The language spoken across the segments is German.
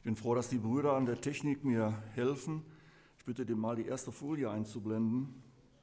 Ich bin froh, dass die Brüder an der Technik mir helfen. Ich bitte dir mal die erste Folie einzublenden.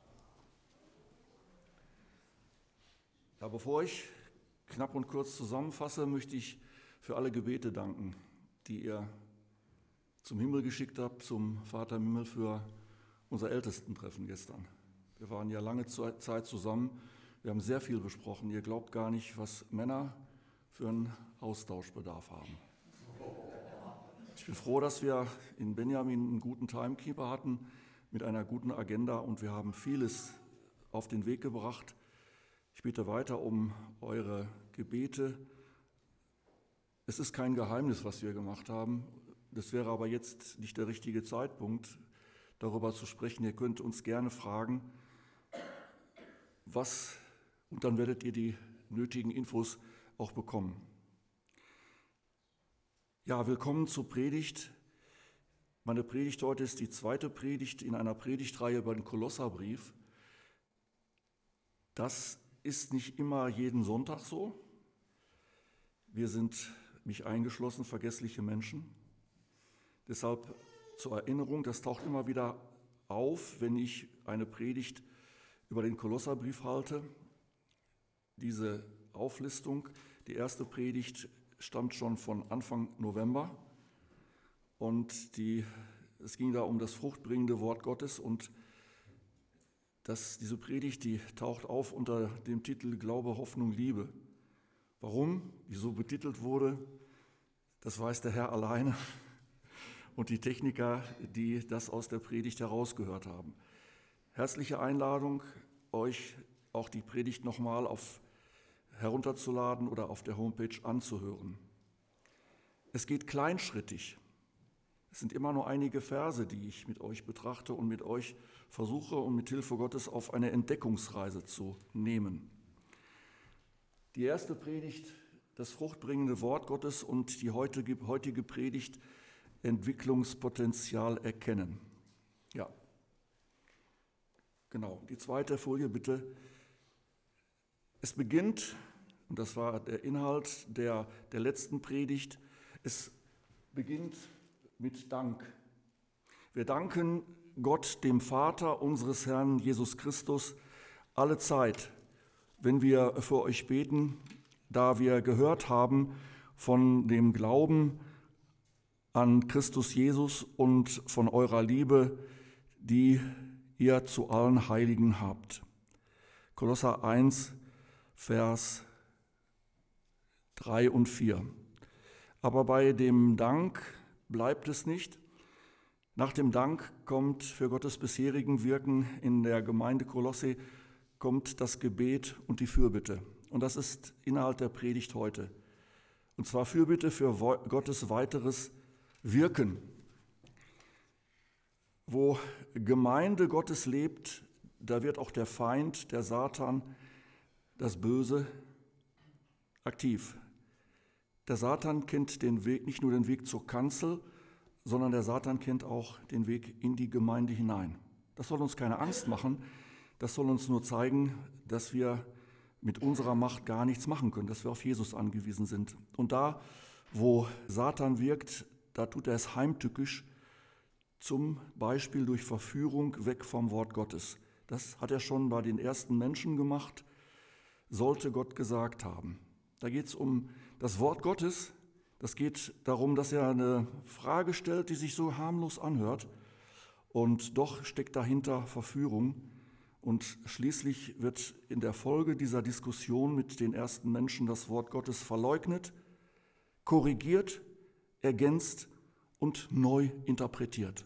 Ja, bevor ich knapp und kurz zusammenfasse, möchte ich für alle Gebete danken, die ihr zum Himmel geschickt habt, zum Vater im Himmel für unser Ältestentreffen gestern. Wir waren ja lange Zeit zusammen, wir haben sehr viel besprochen. Ihr glaubt gar nicht, was Männer für einen Austauschbedarf haben. Ich bin froh, dass wir in Benjamin einen guten Timekeeper hatten mit einer guten Agenda und wir haben vieles auf den Weg gebracht. Ich bitte weiter um eure Gebete. Es ist kein Geheimnis, was wir gemacht haben. Das wäre aber jetzt nicht der richtige Zeitpunkt, darüber zu sprechen. Ihr könnt uns gerne fragen, und dann werdet ihr die nötigen Infos auch bekommen. Ja, willkommen zur Predigt. Meine Predigt heute ist die zweite Predigt in einer Predigtreihe über den Kolosserbrief. Das ist nicht immer jeden Sonntag so. Wir sind, mich eingeschlossen, vergessliche Menschen. Deshalb zur Erinnerung, das taucht immer wieder auf, wenn ich eine Predigt über den Kolosserbrief halte. Diese Auflistung, die erste Predigt stammt schon von Anfang November und es ging da um das fruchtbringende Wort Gottes und diese Predigt, die taucht auf unter dem Titel Glaube, Hoffnung, Liebe. Warum die so betitelt wurde, das weiß der Herr alleine und die Techniker, die das aus der Predigt herausgehört haben. Herzliche Einladung, euch auch die Predigt nochmal herunterzuladen oder auf der Homepage anzuhören. Es geht kleinschrittig. Es sind immer nur einige Verse, die ich mit euch betrachte und mit euch versuche und mit Hilfe Gottes auf eine Entdeckungsreise zu nehmen. Die erste Predigt, das fruchtbringende Wort Gottes und die heutige Predigt, Entwicklungspotenzial erkennen. Ja, genau. Die zweite Folie bitte. Es beginnt, und das war der Inhalt der letzten Predigt, es beginnt mit Dank. Wir danken Gott, dem Vater unseres Herrn Jesus Christus, alle Zeit, wenn wir für euch beten, da wir gehört haben von dem Glauben an Christus Jesus und von eurer Liebe, die ihr zu allen Heiligen habt. Kolosser 1, Vers 3 und 4. Aber bei dem Dank bleibt es nicht. Nach dem Dank kommt für Gottes bisherigen Wirken in der Gemeinde Kolosse kommt das Gebet und die Fürbitte. Und das ist Inhalt der Predigt heute. Und zwar Fürbitte für Gottes weiteres Wirken. Wo Gemeinde Gottes lebt, da wird auch der Feind, der Satan, das Böse aktiv. Der Satan kennt den Weg, nicht nur den Weg zur Kanzel, sondern der Satan kennt auch den Weg in die Gemeinde hinein. Das soll uns keine Angst machen, das soll uns nur zeigen, dass wir mit unserer Macht gar nichts machen können, dass wir auf Jesus angewiesen sind. Und da, wo Satan wirkt, da tut er es heimtückisch, zum Beispiel durch Verführung weg vom Wort Gottes. Das hat er schon bei den ersten Menschen gemacht, sollte Gott gesagt haben. Da geht es um das Wort Gottes. Das geht darum, dass er eine Frage stellt, die sich so harmlos anhört. Und doch steckt dahinter Verführung. Und schließlich wird in der Folge dieser Diskussion mit den ersten Menschen das Wort Gottes verleugnet, korrigiert, ergänzt und neu interpretiert.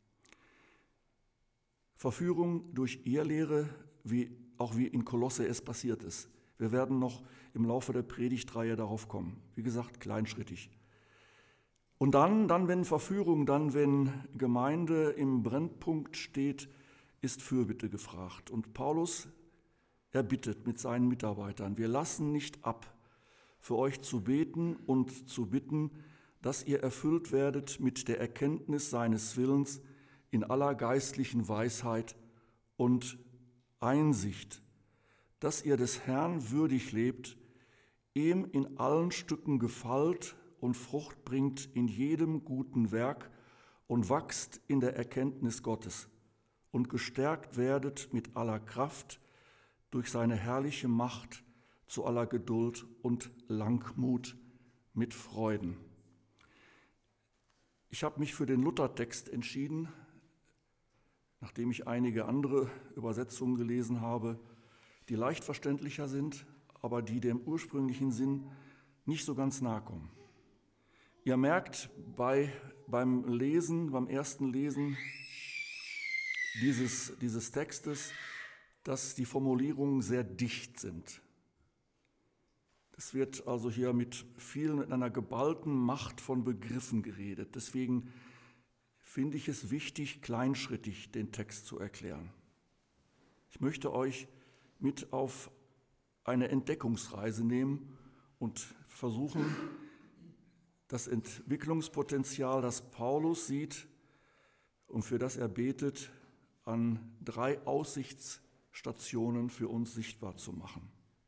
Verführung durch Irrlehre, wie in Kolosse es passiert ist. Wir werden noch im Laufe der Predigtreihe darauf kommen. Wie gesagt, kleinschrittig. Und dann, wenn Verführung, wenn Gemeinde im Brennpunkt steht, ist Fürbitte gefragt. Und Paulus, er bittet mit seinen Mitarbeitern, wir lassen nicht ab, für euch zu beten und zu bitten, dass ihr erfüllt werdet mit der Erkenntnis seines Willens in aller geistlichen Weisheit und Einsicht, dass ihr des Herrn würdig lebt, ihm in allen Stücken gefallt und Frucht bringt in jedem guten Werk und wachst in der Erkenntnis Gottes und gestärkt werdet mit aller Kraft durch seine herrliche Macht zu aller Geduld und Langmut mit Freuden. Ich habe mich für den Luthertext entschieden, nachdem ich einige andere Übersetzungen gelesen habe, die leicht verständlicher sind, aber die dem ursprünglichen Sinn nicht so ganz nahe kommen. Ihr merkt beim ersten Lesen dieses Textes, dass die Formulierungen sehr dicht sind. Es wird also hier mit einer geballten Macht von Begriffen geredet. Deswegen finde ich es wichtig, kleinschrittig den Text zu erklären. Ich möchte euch mit auf eine Entdeckungsreise nehmen und versuchen, das Entwicklungspotenzial, das Paulus sieht und für das er betet, an 3 Aussichtsstationen für uns sichtbar zu machen.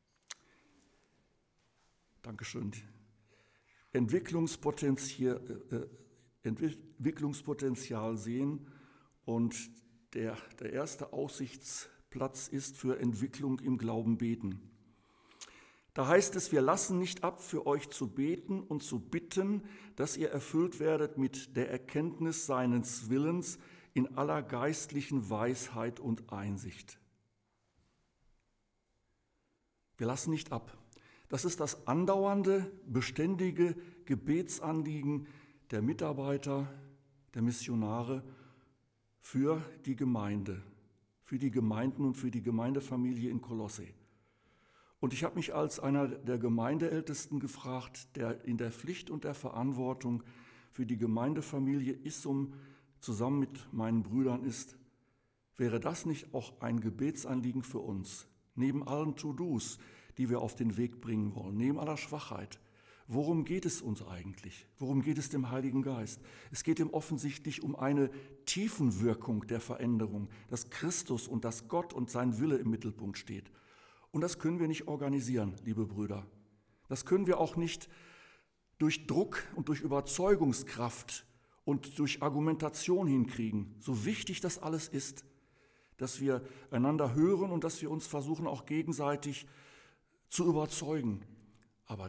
Dankeschön. Entwicklungspotenzial sehen, und der erste Aussichtsplatz ist für Entwicklung im Glauben beten. Da heißt es, wir lassen nicht ab, für euch zu beten und zu bitten, dass ihr erfüllt werdet mit der Erkenntnis seines Willens in aller geistlichen Weisheit und Einsicht. Wir lassen nicht ab. Das ist das andauernde, beständige Gebetsanliegen der Mitarbeiter, der Missionare für die Gemeinde, für die Gemeinden und für die Gemeindefamilie in Kolosse. Und ich habe mich als einer der Gemeindeältesten gefragt, der in der Pflicht und der Verantwortung für die Gemeindefamilie zusammen mit meinen Brüdern ist, wäre das nicht auch ein Gebetsanliegen für uns, neben allen To-Dos, die wir auf den Weg bringen wollen, neben aller Schwachheit? Worum geht es uns eigentlich? Worum geht es dem Heiligen Geist? Es geht ihm offensichtlich um eine Tiefenwirkung der Veränderung, dass Christus und dass Gott und sein Wille im Mittelpunkt steht. Und das können wir nicht organisieren, liebe Brüder. Das können wir auch nicht durch Druck und durch Überzeugungskraft und durch Argumentation hinkriegen. So wichtig das alles ist, dass wir einander hören und dass wir uns versuchen, auch gegenseitig zu überzeugen. Aber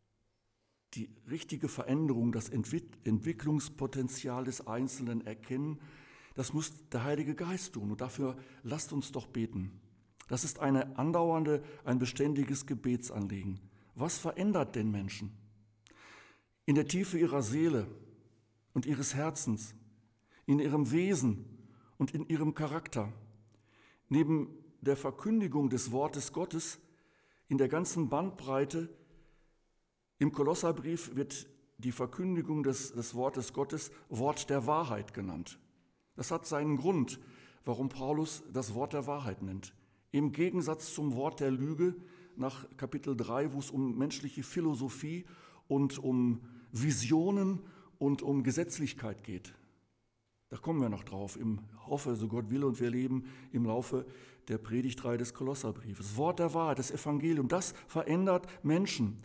die richtige Veränderung, das Entwicklungspotenzial des Einzelnen erkennen, das muss der Heilige Geist tun. Und dafür lasst uns doch beten. Das ist ein beständiges Gebetsanliegen. Was verändert den Menschen? In der Tiefe ihrer Seele und ihres Herzens, in ihrem Wesen und in ihrem Charakter. Neben der Verkündigung des Wortes Gottes in der ganzen Bandbreite, im Kolosserbrief wird die Verkündigung des Wortes Gottes Wort der Wahrheit genannt. Das hat seinen Grund, warum Paulus das Wort der Wahrheit nennt. Im Gegensatz zum Wort der Lüge nach Kapitel 3, wo es um menschliche Philosophie und um Visionen und um Gesetzlichkeit geht. Da kommen wir noch drauf. Ich hoffe, so Gott will, und wir leben im Laufe der Predigtreihe des Kolosserbriefes. Das Wort der Wahrheit, das Evangelium, das verändert Menschen.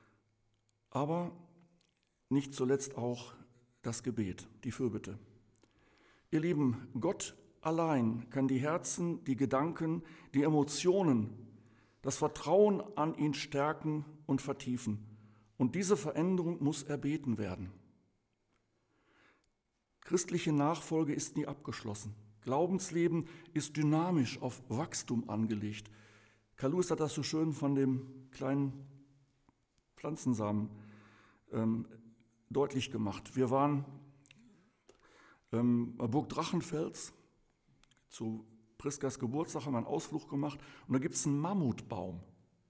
Aber nicht zuletzt auch das Gebet, die Fürbitte. Ihr Lieben, Gott allein kann die Herzen, die Gedanken, die Emotionen, das Vertrauen an ihn stärken und vertiefen. Und diese Veränderung muss erbeten werden. Christliche Nachfolge ist nie abgeschlossen. Glaubensleben ist dynamisch auf Wachstum angelegt. Karl Lewis hat das so schön von dem kleinen Pflanzensamen deutlich gemacht. Wir waren bei Burg Drachenfels zu Priskas Geburtstag, haben einen Ausflug gemacht, und da gibt es einen Mammutbaum.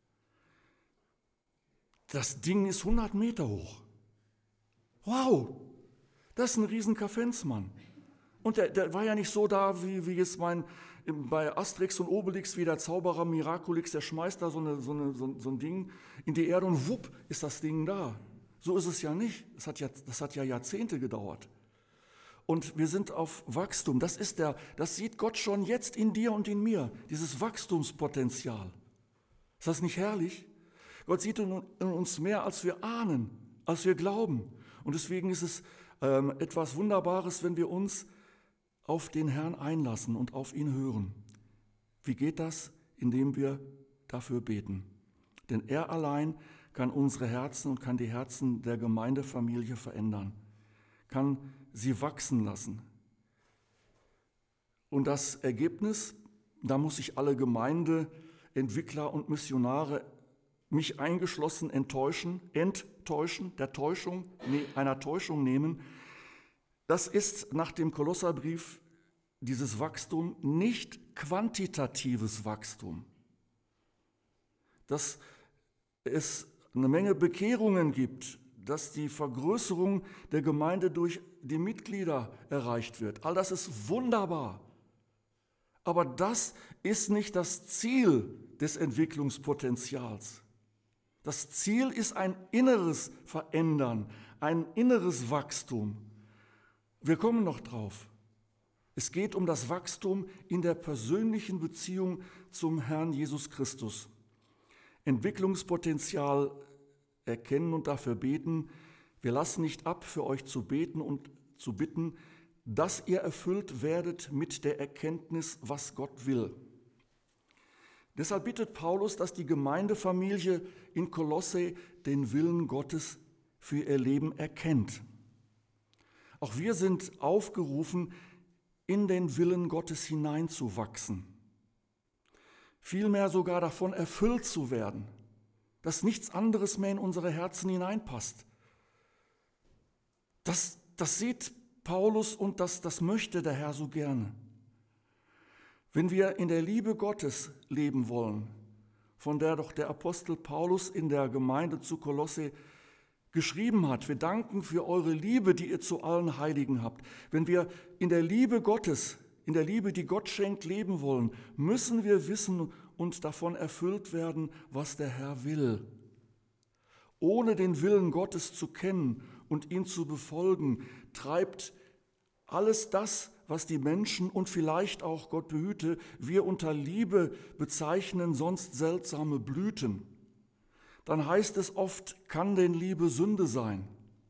Das Ding ist 100 Meter hoch. Wow, das ist ein riesen Kaffensmann. Und der war ja nicht so da, wie jetzt bei Asterix und Obelix, wie der Zauberer Miraculix, der schmeißt da so ein Ding in die Erde und wupp, ist das Ding da. So ist es ja nicht. Das hat ja Jahrzehnte gedauert. Und wir sind auf Wachstum. Das sieht Gott schon jetzt in dir und in mir, dieses Wachstumspotenzial. Ist das nicht herrlich? Gott sieht in uns mehr, als wir ahnen. als wir glauben. Und deswegen ist es etwas Wunderbares, wenn wir uns auf den Herrn einlassen und auf ihn hören. Wie geht das? Indem wir dafür beten. Denn er allein kann unsere Herzen und kann die Herzen der Gemeindefamilie verändern, kann sie wachsen lassen. Und das Ergebnis, da muss sich alle Gemeindeentwickler und Missionare, mich eingeschlossen, enttäuschen, einer Täuschung nehmen. Das ist nach dem Kolosserbrief dieses Wachstum nicht quantitatives Wachstum. Dass es eine Menge Bekehrungen gibt, dass die Vergrößerung der Gemeinde durch die Mitglieder erreicht wird. All das ist wunderbar. Aber das ist nicht das Ziel des Entwicklungspotenzials. Das Ziel ist ein inneres Verändern, ein inneres Wachstum. Wir kommen noch drauf. Es geht um das Wachstum in der persönlichen Beziehung zum Herrn Jesus Christus. Entwicklungspotenzial erkennen und dafür beten. Wir lassen nicht ab, für euch zu beten und zu bitten, dass ihr erfüllt werdet mit der Erkenntnis, was Gott will. Deshalb bittet Paulus, dass die Gemeindefamilie in Kolosse den Willen Gottes für ihr Leben erkennt. Auch wir sind aufgerufen, in den Willen Gottes hineinzuwachsen. Vielmehr sogar davon erfüllt zu werden, dass nichts anderes mehr in unsere Herzen hineinpasst. Das sieht Paulus und das möchte der Herr so gerne. Wenn wir in der Liebe Gottes leben wollen, von der doch der Apostel Paulus in der Gemeinde zu Kolosse geschrieben hat, wir danken für eure Liebe, die ihr zu allen Heiligen habt. Wenn wir in der Liebe Gottes, in der Liebe, die Gott schenkt, leben wollen, müssen wir wissen und davon erfüllt werden, was der Herr will. Ohne den Willen Gottes zu kennen und ihn zu befolgen, treibt alles das, was die Menschen und vielleicht auch, Gott behüte, wir unter Liebe bezeichnen, sonst seltsame Blüten. Dann heißt es oft, kann denn Liebe Sünde sein?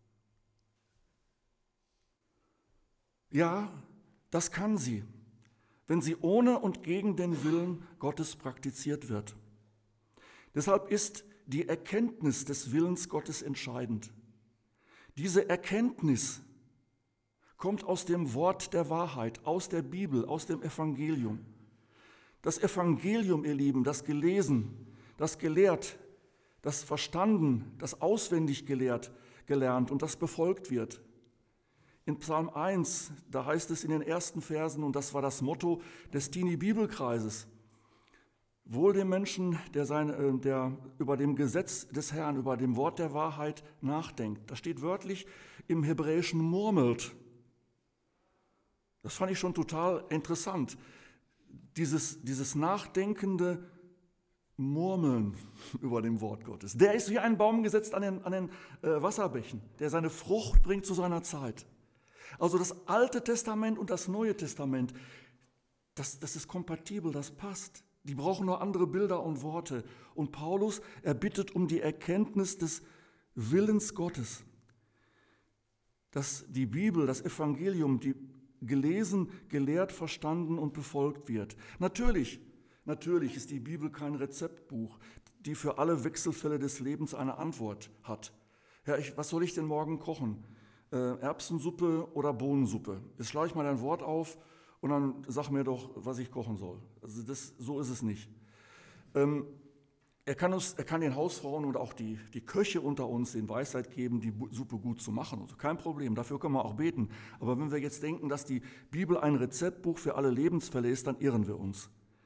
Ja, das kann sie, wenn sie ohne und gegen den Willen Gottes praktiziert wird. Deshalb ist die Erkenntnis des Willens Gottes entscheidend. Diese Erkenntnis kommt aus dem Wort der Wahrheit, aus der Bibel, aus dem Evangelium. Das Evangelium, ihr Lieben, das gelesen, das gelehrt, das verstanden, das auswendig gelernt und das befolgt wird. In Psalm 1, da heißt es in den ersten Versen, und das war das Motto des Teenie-Bibelkreises, wohl dem Menschen, der über dem Gesetz des Herrn, über dem Wort der Wahrheit nachdenkt. Das steht wörtlich im Hebräischen murmelt. Das fand ich schon total interessant. Dieses nachdenkende Murmeln über dem Wort Gottes. Der ist wie ein Baum gesetzt an den Wasserbächen, der seine Frucht bringt zu seiner Zeit. Also das Alte Testament und das Neue Testament, das ist kompatibel, das passt. Die brauchen nur andere Bilder und Worte. Und Paulus, er bittet um die Erkenntnis des Willens Gottes. Dass die Bibel, das Evangelium, die gelesen, gelehrt, verstanden und befolgt wird. Natürlich ist die Bibel kein Rezeptbuch, die für alle Wechselfälle des Lebens eine Antwort hat. Ja, was soll ich denn morgen kochen? Erbsensuppe oder Bohnensuppe? Jetzt schlage ich mal ein Wort auf und dann sag mir doch, was ich kochen soll. Also so ist es nicht. Er kann den Hausfrauen und auch die Köche unter uns den Weisheit geben, die Suppe gut zu machen. Also kein Problem, dafür können wir auch beten. Aber wenn wir jetzt denken, dass die Bibel ein Rezeptbuch für alle Lebensfälle ist, dann irren wir uns.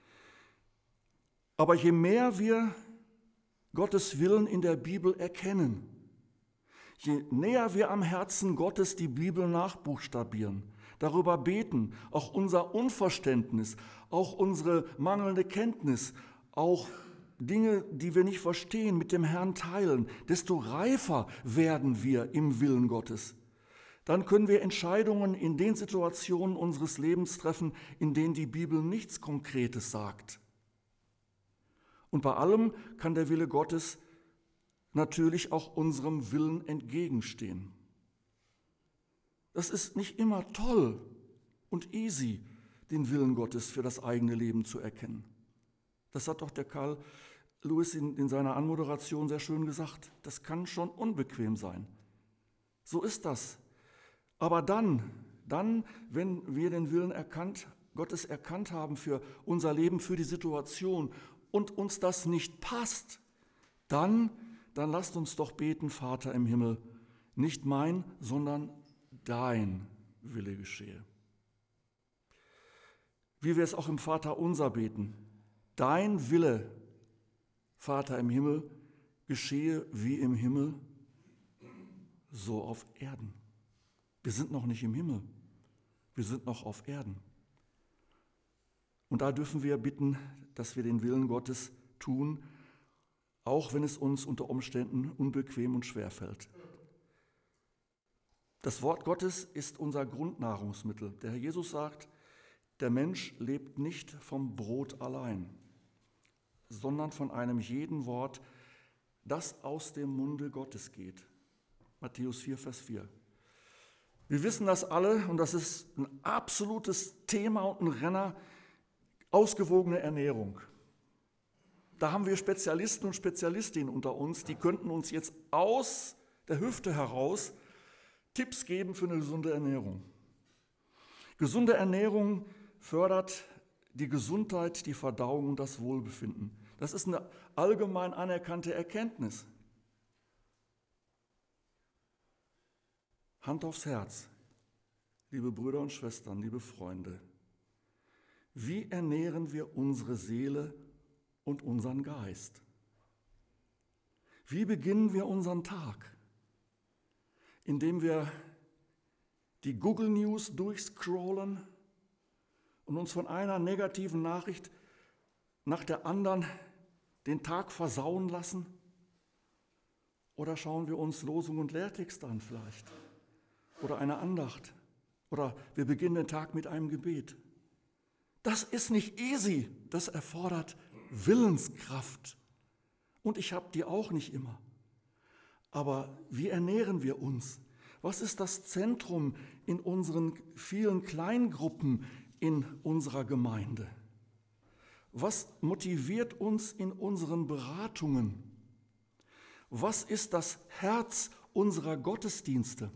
Aber je mehr wir Gottes Willen in der Bibel erkennen, je näher wir am Herzen Gottes die Bibel nachbuchstabieren, darüber beten, auch unser Unverständnis, auch unsere mangelnde Kenntnis, auch Dinge, die wir nicht verstehen, mit dem Herrn teilen, desto reifer werden wir im Willen Gottes. Dann können wir Entscheidungen in den Situationen unseres Lebens treffen, in denen die Bibel nichts Konkretes sagt. Und bei allem kann der Wille Gottes natürlich auch unserem Willen entgegenstehen. Das ist nicht immer toll und easy, den Willen Gottes für das eigene Leben zu erkennen. Das hat doch der Karl Lewis in seiner Anmoderation sehr schön gesagt. Das kann schon unbequem sein. So ist das. Aber dann, wenn wir den Willen Gottes erkannt haben für unser Leben, für die Situation und uns das nicht passt, dann lasst uns doch beten, Vater im Himmel, nicht mein, sondern dein Wille geschehe. Wie wir es auch im Vaterunser beten, dein Wille, Vater im Himmel, geschehe wie im Himmel, so auf Erden. Wir sind noch nicht im Himmel, wir sind noch auf Erden. Und da dürfen wir bitten, dass wir den Willen Gottes tun, auch wenn es uns unter Umständen unbequem und schwer fällt. Das Wort Gottes ist unser Grundnahrungsmittel. Der Herr Jesus sagt, der Mensch lebt nicht vom Brot allein, sondern von einem jeden Wort, das aus dem Munde Gottes geht. Matthäus 4, Vers 4. Wir wissen das alle und das ist ein absolutes Thema und ein Renner, ausgewogene Ernährung. Da haben wir Spezialisten und Spezialistinnen unter uns, die könnten uns jetzt aus der Hüfte heraus Tipps geben für eine gesunde Ernährung. Gesunde Ernährung fördert die Gesundheit, die Verdauung und das Wohlbefinden. Das ist eine allgemein anerkannte Erkenntnis. Hand aufs Herz, liebe Brüder und Schwestern, liebe Freunde. Wie ernähren wir unsere Seele und unseren Geist? Wie beginnen wir unseren Tag? Indem wir die Google News durchscrollen und uns von einer negativen Nachricht nach der anderen den Tag versauen lassen? Oder schauen wir uns Losung und Lehrtext an vielleicht? Oder eine Andacht? Oder wir beginnen den Tag mit einem Gebet? Das ist nicht easy, das erfordert Willenskraft. Und ich habe die auch nicht immer. Aber wie ernähren wir uns? Was ist das Zentrum in unseren vielen Kleingruppen in unserer Gemeinde? Was motiviert uns in unseren Beratungen? Was ist das Herz unserer Gottesdienste?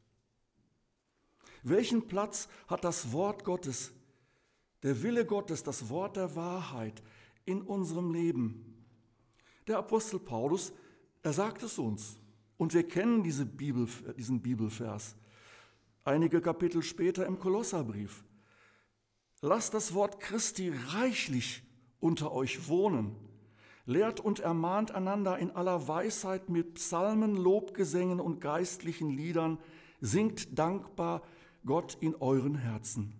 Welchen Platz hat das Wort Gottes, der Wille Gottes, das Wort der Wahrheit in unserem Leben? Der Apostel Paulus, er sagt es uns. Und wir kennen diesen Bibelvers. Einige Kapitel später im Kolosserbrief. Lasst das Wort Christi reichlich unter euch wohnen. Lehrt und ermahnt einander in aller Weisheit mit Psalmen, Lobgesängen und geistlichen Liedern. Singt dankbar Gott in euren Herzen.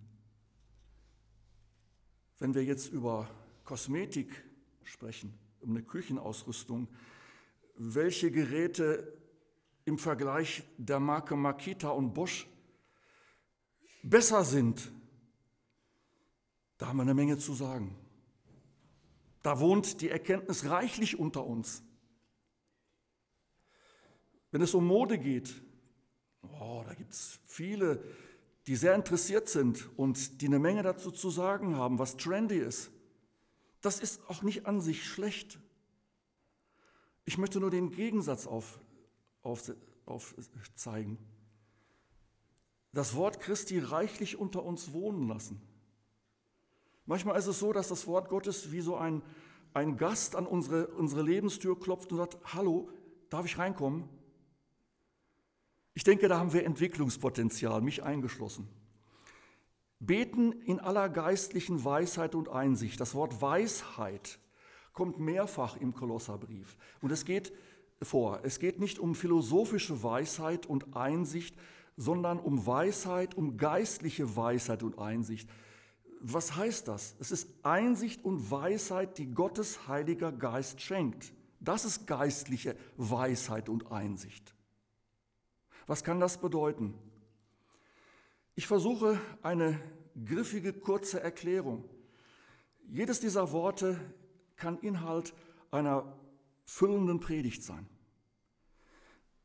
Wenn wir jetzt über Kosmetik sprechen, um eine Küchenausrüstung, welche Geräte im Vergleich der Marke Makita und Bosch besser sind, da haben wir eine Menge zu sagen. Da wohnt die Erkenntnis reichlich unter uns. Wenn es um Mode geht, da gibt es viele, die sehr interessiert sind und die eine Menge dazu zu sagen haben, was trendy ist. Das ist auch nicht an sich schlecht. Ich möchte nur den Gegensatz aufzeigen. Das Wort Christi reichlich unter uns wohnen lassen. Manchmal ist es so, dass das Wort Gottes wie so ein Gast an unsere Lebenstür klopft und sagt, hallo, darf ich reinkommen? Ich denke, da haben wir Entwicklungspotenzial, mich eingeschlossen. Beten in aller geistlichen Weisheit und Einsicht. Das Wort Weisheit kommt mehrfach im Kolosserbrief. Und es geht nicht um philosophische Weisheit und Einsicht, sondern um Weisheit, um geistliche Weisheit und Einsicht. Was heißt das? Es ist Einsicht und Weisheit, die Gottes Heiliger Geist schenkt. Das ist geistliche Weisheit und Einsicht. Was kann das bedeuten? Ich versuche eine griffige, kurze Erklärung. Jedes dieser Worte kann Inhalt einer füllenden Predigt sein.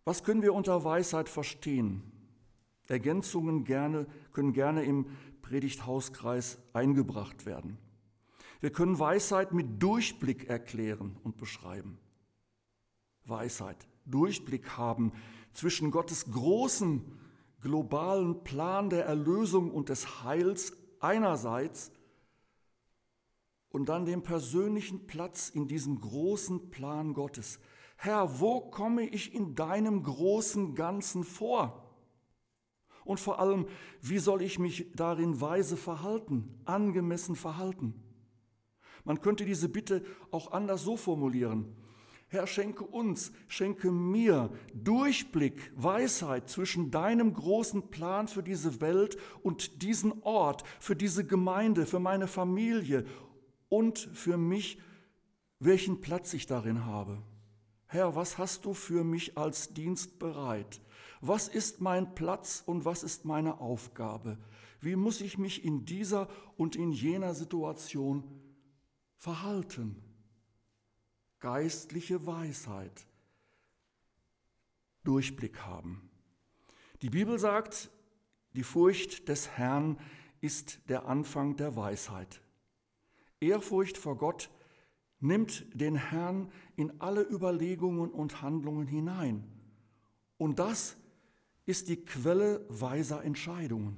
Was können wir unter Weisheit verstehen? Ergänzungen können gerne im Predigthauskreis eingebracht werden. Wir können Weisheit mit Durchblick erklären und beschreiben. Weisheit, Durchblick haben zwischen Gottes großem globalen Plan der Erlösung und des Heils einerseits und dann dem persönlichen Platz in diesem großen Plan Gottes. Herr, wo komme ich in deinem großen Ganzen vor? Und vor allem, wie soll ich mich darin weise verhalten, angemessen verhalten? Man könnte diese Bitte auch anders so formulieren. Herr, schenke uns, schenke mir Durchblick, Weisheit zwischen deinem großen Plan für diese Welt und diesen Ort, für diese Gemeinde, für meine Familie und für mich, welchen Platz ich darin habe. Herr, was hast du für mich als Dienst bereit? Was ist mein Platz und was ist meine Aufgabe? Wie muss ich mich in dieser und in jener Situation verhalten? Geistliche Weisheit, Durchblick haben. Die Bibel sagt, die Furcht des Herrn ist der Anfang der Weisheit. Ehrfurcht vor Gott nimmt den Herrn in alle Überlegungen und Handlungen hinein. Und das ist die Quelle weiser Entscheidungen.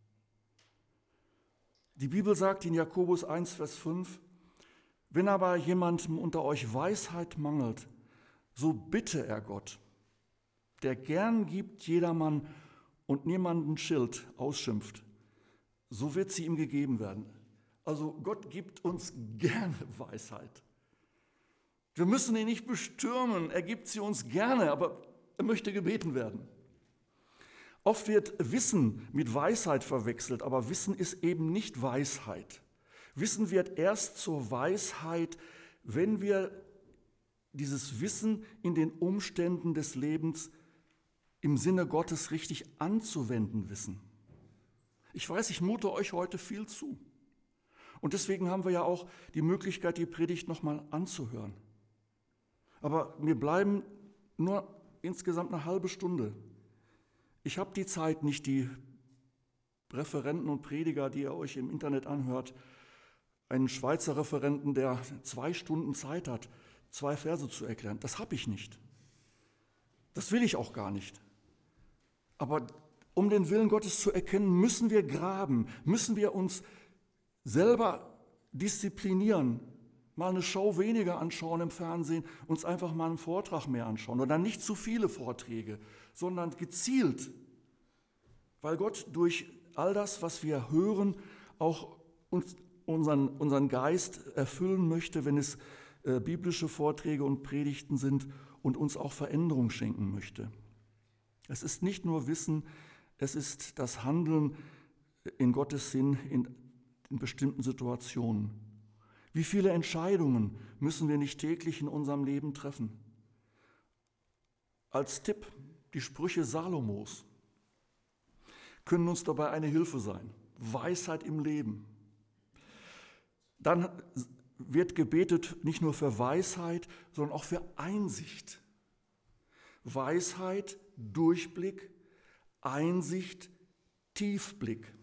Die Bibel sagt in Jakobus 1, Vers 5, wenn aber jemandem unter euch Weisheit mangelt, so bitte er Gott, der gern gibt jedermann und niemanden Schild ausschimpft, so wird sie ihm gegeben werden. Also Gott gibt uns gerne Weisheit. Wir müssen ihn nicht bestürmen, er gibt sie uns gerne, aber er möchte gebeten werden. Oft wird Wissen mit Weisheit verwechselt, aber Wissen ist eben nicht Weisheit. Wissen wird erst zur Weisheit, wenn wir dieses Wissen in den Umständen des Lebens im Sinne Gottes richtig anzuwenden wissen. Ich weiß, ich mute euch heute viel zu. Und deswegen haben wir ja auch die Möglichkeit, die Predigt nochmal anzuhören. Aber mir bleiben nur insgesamt eine halbe Stunde. Ich habe die Zeit nicht, die Referenten und Prediger, die ihr euch im Internet anhört, einen Schweizer Referenten, der 2 Stunden Zeit hat, 2 Verse zu erklären. Das habe ich nicht. Das will ich auch gar nicht. Aber um den Willen Gottes zu erkennen, müssen wir graben, müssen wir uns selber disziplinieren, mal eine Show weniger anschauen im Fernsehen, uns einfach mal einen Vortrag mehr anschauen oder nicht zu viele Vorträge, sondern gezielt, weil Gott durch all das, was wir hören, auch unseren Geist erfüllen möchte, wenn es biblische Vorträge und Predigten sind und uns auch Veränderung schenken möchte. Es ist nicht nur Wissen, es ist das Handeln in Gottes Sinn in bestimmten Situationen. Wie viele Entscheidungen müssen wir nicht täglich in unserem Leben treffen? Als Tipp, die Sprüche Salomos können uns dabei eine Hilfe sein. Weisheit im Leben. Dann wird gebetet nicht nur für Weisheit, sondern auch für Einsicht. Weisheit, Durchblick, Einsicht, Tiefblick.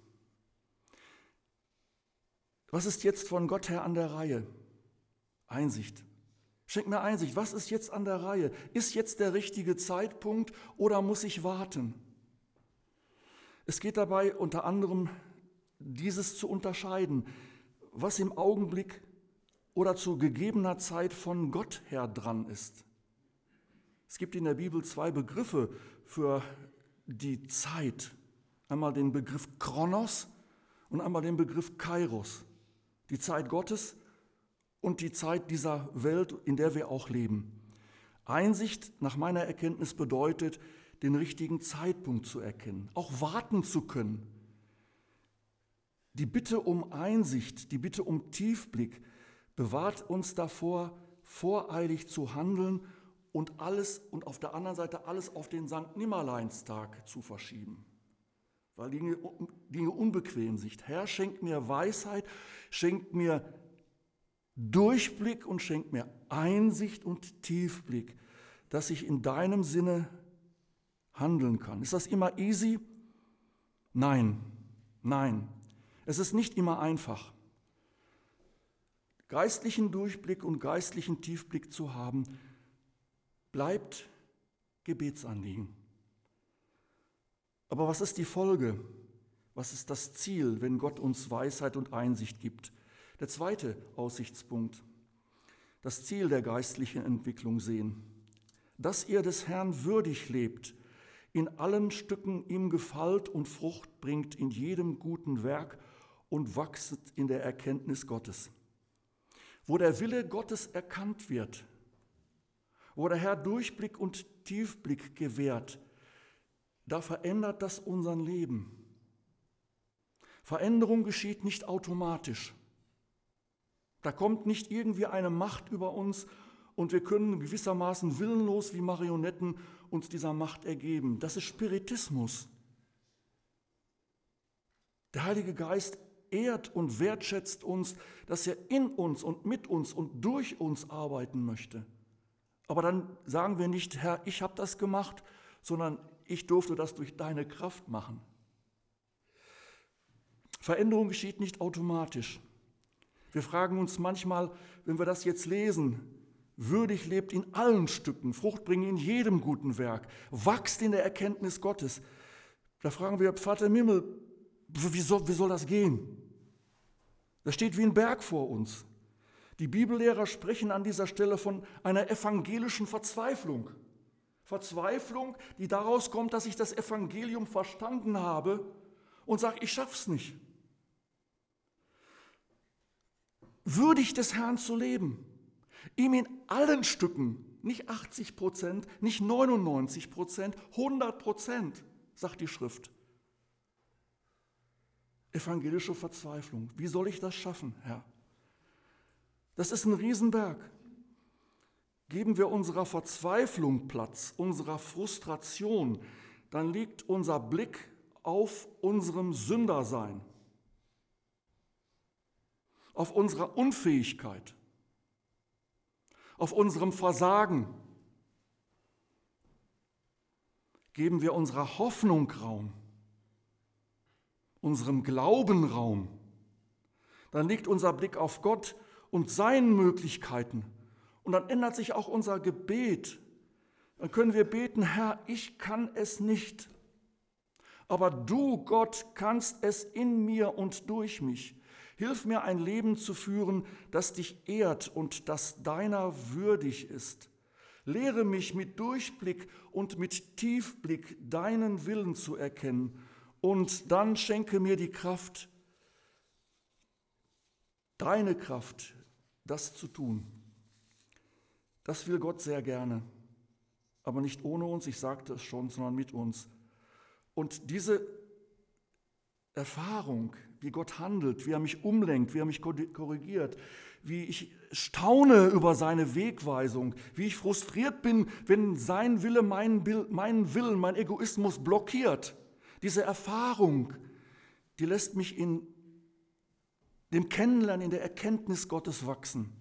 Was ist jetzt von Gott her an der Reihe? Einsicht. Schenk mir Einsicht. Was ist jetzt an der Reihe? Ist jetzt der richtige Zeitpunkt oder muss ich warten? Es geht dabei unter anderem, dieses zu unterscheiden, was im Augenblick oder zu gegebener Zeit von Gott her dran ist. Es gibt in der Bibel 2 Begriffe für die Zeit. Einmal den Begriff Chronos und einmal den Begriff Kairos. Die Zeit Gottes und die Zeit dieser Welt, in der wir auch leben. Einsicht nach meiner Erkenntnis bedeutet, den richtigen Zeitpunkt zu erkennen, auch warten zu können. Die Bitte um Einsicht, die Bitte um Tiefblick bewahrt uns davor, voreilig zu handeln und auf der anderen Seite alles auf den Sankt Nimmerleinstag zu verschieben. Weil Dinge unbequem sind. Herr, schenk mir Weisheit, schenk mir Durchblick und schenk mir Einsicht und Tiefblick, dass ich in deinem Sinne handeln kann. Ist das immer easy? Nein, nein. Es ist nicht immer einfach. Geistlichen Durchblick und geistlichen Tiefblick zu haben, bleibt Gebetsanliegen. Aber was ist die Folge? Was ist das Ziel, wenn Gott uns Weisheit und Einsicht gibt? Der zweite Aussichtspunkt, das Ziel der geistlichen Entwicklung sehen. Dass ihr des Herrn würdig lebt, in allen Stücken ihm gefällt und Frucht bringt in jedem guten Werk und wachset in der Erkenntnis Gottes. Wo der Wille Gottes erkannt wird, wo der Herr Durchblick und Tiefblick gewährt, da verändert das unser Leben. Veränderung geschieht nicht automatisch. Da kommt nicht irgendwie eine Macht über uns und wir können gewissermaßen willenlos wie Marionetten uns dieser Macht ergeben. Das ist Spiritismus. Der Heilige Geist ehrt und wertschätzt uns, dass er in uns und mit uns und durch uns arbeiten möchte. Aber dann sagen wir nicht, Herr, ich habe das gemacht, sondern ich durfte das durch deine Kraft machen. Veränderung geschieht nicht automatisch. Wir fragen uns manchmal, wenn wir das jetzt lesen, würdig lebt in allen Stücken, Frucht bringen in jedem guten Werk, wachst in der Erkenntnis Gottes. Da fragen wir, Vater im Himmel, wie soll das gehen? Das steht wie ein Berg vor uns. Die Bibellehrer sprechen an dieser Stelle von einer evangelischen Verzweiflung. Verzweiflung, die daraus kommt, dass ich das Evangelium verstanden habe und sage, ich schaff's nicht. Würdig des Herrn zu leben, ihm in allen Stücken, nicht 80%, nicht 99%, 100%, sagt die Schrift. Evangelische Verzweiflung. Wie soll ich das schaffen, Herr? Das ist ein Riesenberg. Geben wir unserer Verzweiflung Platz, unserer Frustration, dann liegt unser Blick auf unserem Sündersein, auf unserer Unfähigkeit, auf unserem Versagen. Geben wir unserer Hoffnung Raum, unserem Glauben Raum, dann liegt unser Blick auf Gott und seinen Möglichkeiten. Und dann ändert sich auch unser Gebet. Dann können wir beten, Herr, ich kann es nicht. Aber du, Gott, kannst es in mir und durch mich. Hilf mir, ein Leben zu führen, das dich ehrt und das deiner würdig ist. Lehre mich mit Durchblick und mit Tiefblick deinen Willen zu erkennen. Und dann schenke mir die Kraft, deine Kraft, das zu tun. Das will Gott sehr gerne, aber nicht ohne uns, ich sagte es schon, sondern mit uns. Und diese Erfahrung, wie Gott handelt, wie er mich umlenkt, wie er mich korrigiert, wie ich staune über seine Wegweisung, wie ich frustriert bin, wenn sein Wille meinen Willen, mein Egoismus blockiert. Diese Erfahrung, die lässt mich in dem Kennenlernen, in der Erkenntnis Gottes wachsen.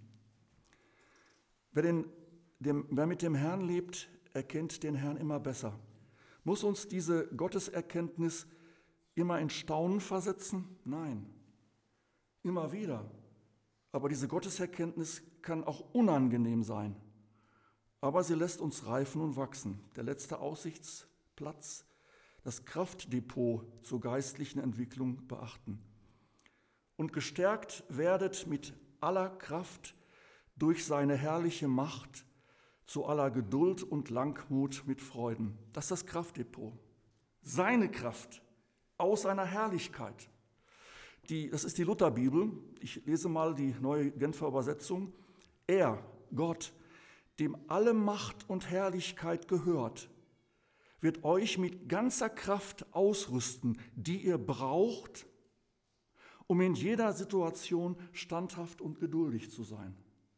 Wer mit dem Herrn lebt, erkennt den Herrn immer besser. Muss uns diese Gotteserkenntnis immer in Staunen versetzen? Nein, immer wieder. Aber diese Gotteserkenntnis kann auch unangenehm sein. Aber sie lässt uns reifen und wachsen. Der letzte Aussichtsplatz, das Kraftdepot zur geistlichen Entwicklung beachten. Und gestärkt werdet mit aller Kraft durch seine herrliche Macht zu aller Geduld und Langmut mit Freuden. Das ist das Kraftdepot. Seine Kraft aus seiner Herrlichkeit. Das ist die Lutherbibel. Ich lese mal die neue Genfer Übersetzung. Er, Gott, dem alle Macht und Herrlichkeit gehört, wird euch mit ganzer Kraft ausrüsten, die ihr braucht, um in jeder Situation standhaft und geduldig zu sein.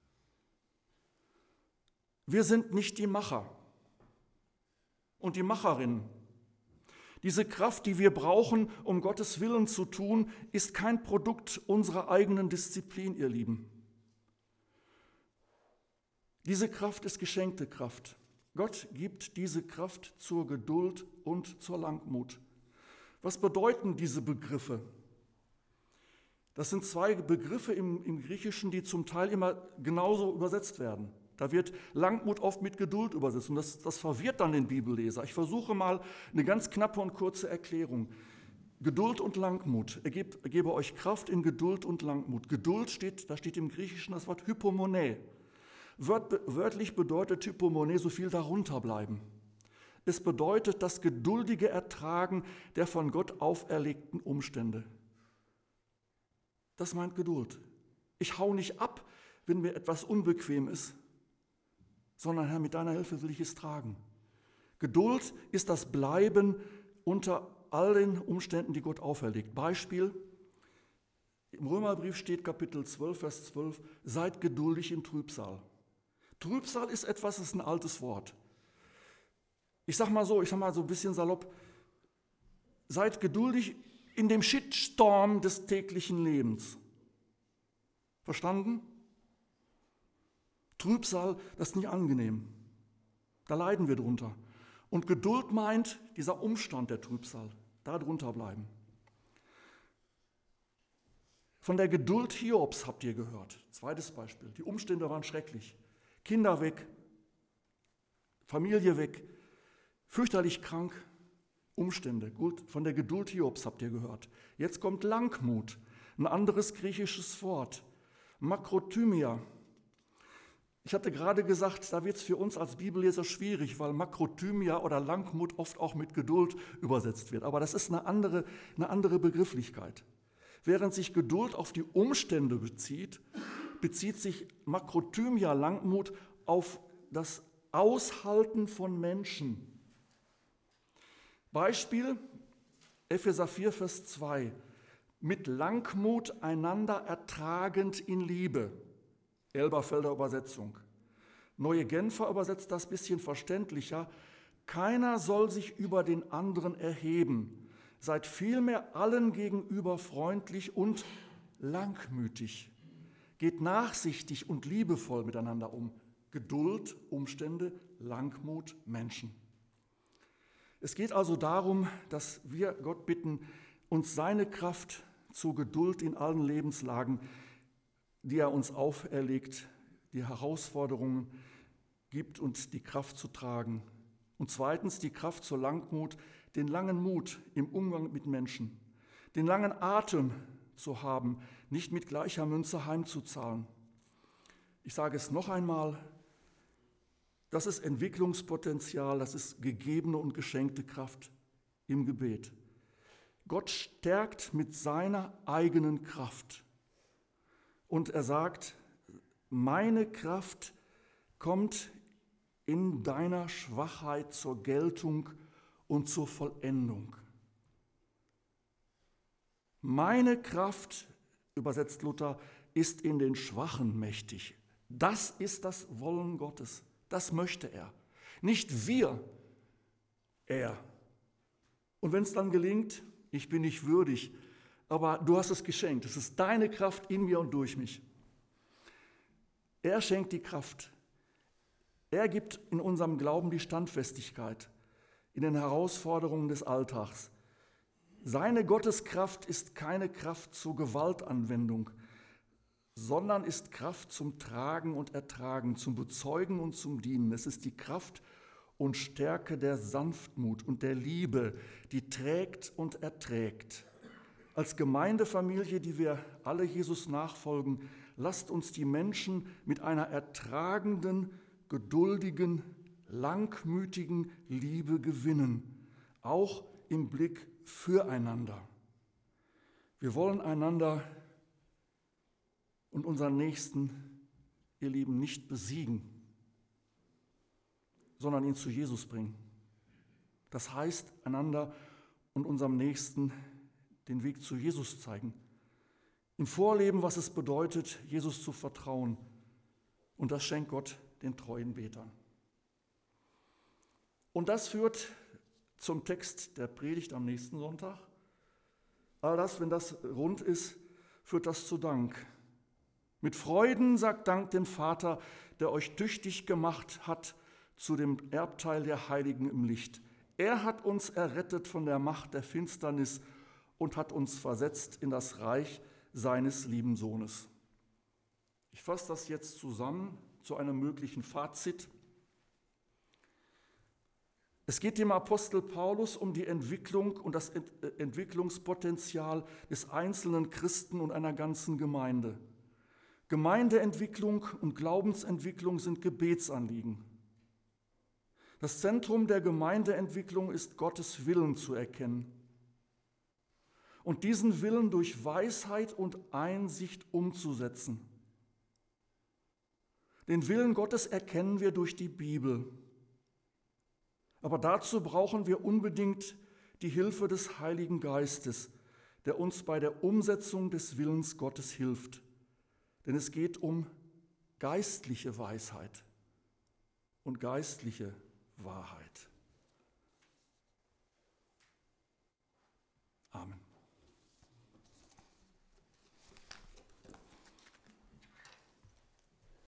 Wir sind nicht die Macher und die Macherinnen. Diese Kraft, die wir brauchen, um Gottes Willen zu tun, ist kein Produkt unserer eigenen Disziplin, ihr Lieben. Diese Kraft ist geschenkte Kraft. Gott gibt diese Kraft zur Geduld und zur Langmut. Was bedeuten diese Begriffe? Das sind zwei Begriffe im Griechischen, die zum Teil immer genauso übersetzt werden. Da wird Langmut oft mit Geduld übersetzt und das verwirrt dann den Bibelleser. Ich versuche mal eine ganz knappe und kurze Erklärung. Geduld und Langmut. Gebe euch Kraft in Geduld und Langmut. Geduld da steht im Griechischen das Wort Hypomone. Wörtlich bedeutet Hypomone so viel darunter bleiben. Es bedeutet das geduldige Ertragen der von Gott auferlegten Umstände. Das meint Geduld. Ich hau nicht ab, wenn mir etwas unbequem ist, sondern Herr, mit deiner Hilfe will ich es tragen. Geduld ist das Bleiben unter all den Umständen, die Gott auferlegt. Beispiel, im Römerbrief steht Kapitel 12, Vers 12, seid geduldig im Trübsal. Trübsal ist etwas, das ist ein altes Wort. Ich sag mal so ein bisschen salopp, seid geduldig in dem Shitstorm des täglichen Lebens. Verstanden? Trübsal, das ist nicht angenehm. Da leiden wir drunter. Und Geduld meint dieser Umstand der Trübsal, da drunter bleiben. Von der Geduld Hiobs habt ihr gehört. Zweites Beispiel. Die Umstände waren schrecklich. Kinder weg, Familie weg, fürchterlich krank, Umstände. Gut, von der Geduld Hiobs habt ihr gehört. Jetzt kommt Langmut, ein anderes griechisches Wort. Makrothymia. Ich hatte gerade gesagt, da wird es für uns als Bibelleser schwierig, weil Makrothymia oder Langmut oft auch mit Geduld übersetzt wird. Aber das ist eine andere Begrifflichkeit. Während sich Geduld auf die Umstände bezieht sich Makrothymia, Langmut, auf das Aushalten von Menschen. Beispiel, Epheser 4, Vers 2. Mit Langmut einander ertragend in Liebe. Elberfelder Übersetzung. Neue Genfer übersetzt das ein bisschen verständlicher. Keiner soll sich über den anderen erheben. Seid vielmehr allen gegenüber freundlich und langmütig. Geht nachsichtig und liebevoll miteinander um. Geduld, Umstände, Langmut, Menschen. Es geht also darum, dass wir Gott bitten, uns seine Kraft zur Geduld in allen Lebenslagen, die er uns auferlegt, die Herausforderungen gibt und die Kraft zu tragen. Und zweitens die Kraft zur Langmut, den langen Mut im Umgang mit Menschen, den langen Atem zu haben, nicht mit gleicher Münze heimzuzahlen. Ich sage es noch einmal, das ist Entwicklungspotenzial, das ist gegebene und geschenkte Kraft im Gebet. Gott stärkt mit seiner eigenen Kraft. Und er sagt, meine Kraft kommt in deiner Schwachheit zur Geltung und zur Vollendung. Meine Kraft, übersetzt Luther, ist in den Schwachen mächtig. Das ist das Wollen Gottes. Das möchte er. Nicht wir, er. Und wenn es dann gelingt, ich bin nicht würdig, aber du hast es geschenkt. Es ist deine Kraft in mir und durch mich. Er schenkt die Kraft. Er gibt in unserem Glauben die Standfestigkeit in den Herausforderungen des Alltags. Seine Gotteskraft ist keine Kraft zur Gewaltanwendung, sondern ist Kraft zum Tragen und Ertragen, zum Bezeugen und zum Dienen. Es ist die Kraft und Stärke der Sanftmut und der Liebe, die trägt und erträgt. Als Gemeindefamilie, die wir alle Jesus nachfolgen, lasst uns die Menschen mit einer ertragenden, geduldigen, langmütigen Liebe gewinnen, auch im Blick füreinander. Wir wollen einander und unseren Nächsten, ihr Lieben, nicht besiegen, sondern ihn zu Jesus bringen. Das heißt, einander und unserem Nächsten den Weg zu Jesus zeigen. Ihm vorleben, was es bedeutet, Jesus zu vertrauen. Und das schenkt Gott den treuen Betern. Und das führt zum Text der Predigt am nächsten Sonntag. All das, wenn das rund ist, führt das zu Dank. Mit Freuden sagt Dank dem Vater, der euch tüchtig gemacht hat zu dem Erbteil der Heiligen im Licht. Er hat uns errettet von der Macht der Finsternis und hat uns versetzt in das Reich seines lieben Sohnes. Ich fasse das jetzt zusammen zu einem möglichen Fazit. Es geht dem Apostel Paulus um die Entwicklung und das Entwicklungspotenzial des einzelnen Christen und einer ganzen Gemeinde. Gemeindeentwicklung und Glaubensentwicklung sind Gebetsanliegen. Das Zentrum der Gemeindeentwicklung ist Gottes Willen zu erkennen und diesen Willen durch Weisheit und Einsicht umzusetzen. Den Willen Gottes erkennen wir durch die Bibel. Aber dazu brauchen wir unbedingt die Hilfe des Heiligen Geistes, der uns bei der Umsetzung des Willens Gottes hilft. Denn es geht um geistliche Weisheit und geistliche Wahrheit.